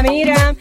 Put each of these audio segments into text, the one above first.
میمیرم،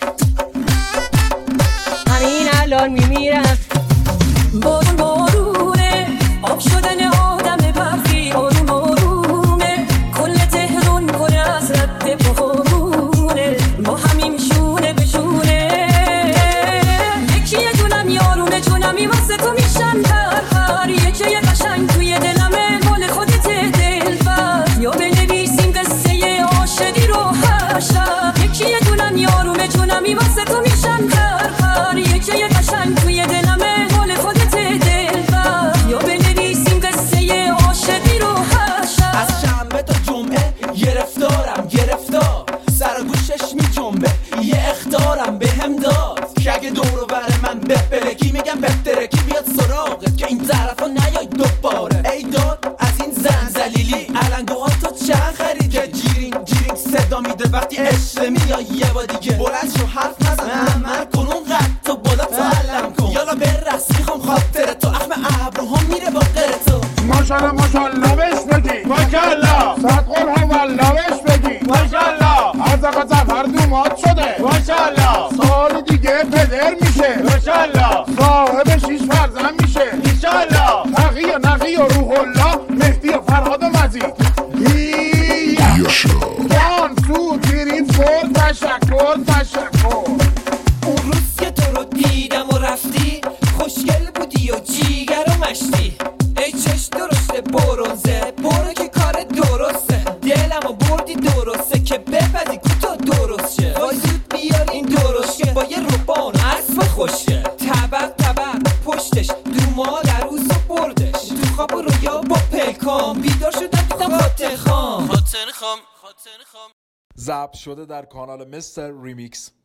همین الان میمیرم. بارون بارونه، آب شدن آدم برفی آروم آرومه، کل تهران پر از رد بارونه، ما همین شونه به شونه. یکی یه دونم یارونه جونمی واسه تو میشن پر، یکی یه قشنگ توی دلمه مال خودت دلبر، یا بنویسیم قصه عاشقی رو هر شب. یکی یه دونم یارونه جونمی واسه تو میشن پر، یکی یه قشنگ توی دلمه مال خودت دلبر، یا بنویسیم قصه عاشقی رو هر شب. از شنبه تا جمعه گرفتارم گرفتار، سر گوشش می جنبه یه اخطارم بهم داد که اگه دور و بر من بپلکی میگم بهترکی بیاد سراغت که این طرفا نیای دوباره. ای داد از این زن زلیلی علنگوها تو چند خریده، جیرینگ جیرینگ صدا میده وقتی عشق میای یه با دیگه. بلند شو حرف نزن عمل کن اون قد تو بالا تو علم کن، یالا برقص میخوام خاطر تو، اخم ابروها میره با غیر تو. ماشالله ماشالله بهش بگی ماشالله، صدقل ها والله بهش بگی ماشالله، از آقا زفر دومات شده ماشالله، سال دیگه پدر میشه ماشالله، صاحب 6 فرزند میشه انشالله، نقی و روح الله مهدی و فرهاد و مزید. وان تو تیری فور تشکر تشکر. اون روز که تو رو دیدم و رفتی خوشگل بودی و جیگر و مشتی، ای چش درشته برونزه برو که کار درسته، دلم و بردی درسته که بپدی کوتا درست شه. وای زود بیار این درست شه با یه روبان اسب خوشه، طبق پشتش دو مادر روز و بردش، تو خواب و رویا با پلکام بیدار شدم دیدم خاطر خام. ضبط شده در کانال مستر ریمیکس.